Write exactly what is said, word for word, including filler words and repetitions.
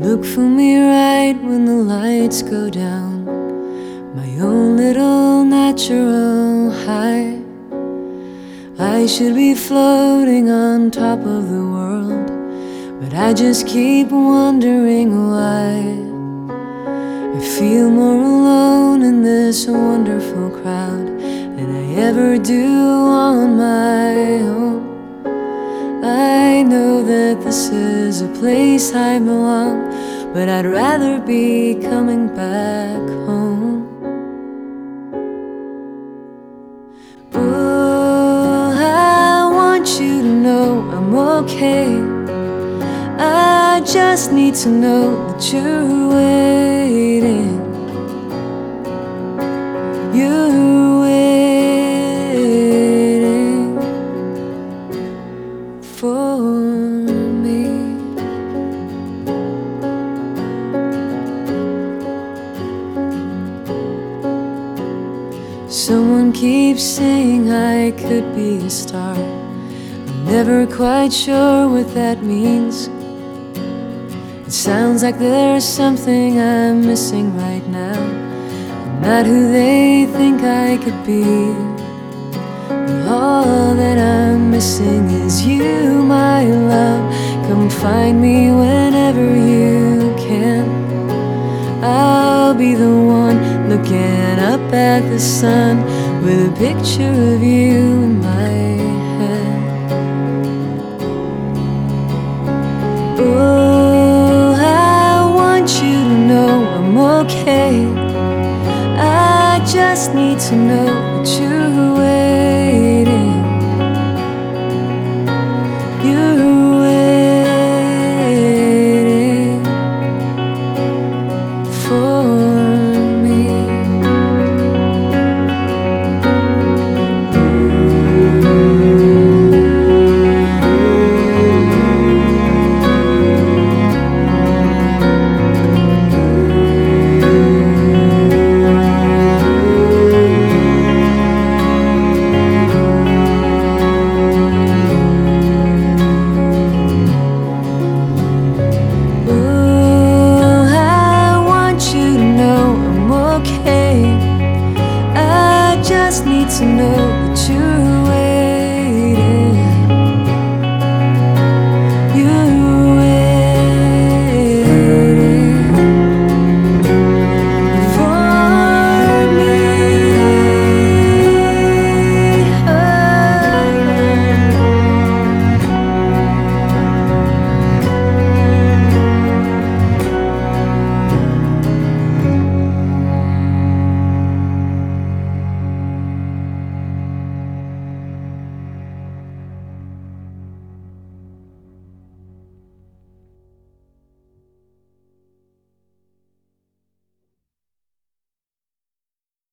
Look for me right when the lights go down, my own little natural high. I should be floating on top of the world, but I just keep wondering why I feel more alone in this wonderful crowd than I ever do on my own. I know that this is a place I belong, but I'd rather be coming back home. Oh, I want you to know I'm okay. I just need to know that you're waiting. You're waiting for me. Someone keeps saying I could be a star. I'm never quite sure what that means. It sounds like there's something I'm missing right now. I'm not who they think I could be. But all that I'm missing is you, my love. Come find me whenever you can. I'll be the one looking up at the sun with a picture of you in my head. Oh, I want you to know I'm okay. I just need to know that you're waiting. You're waiting for me. Just need to know that you're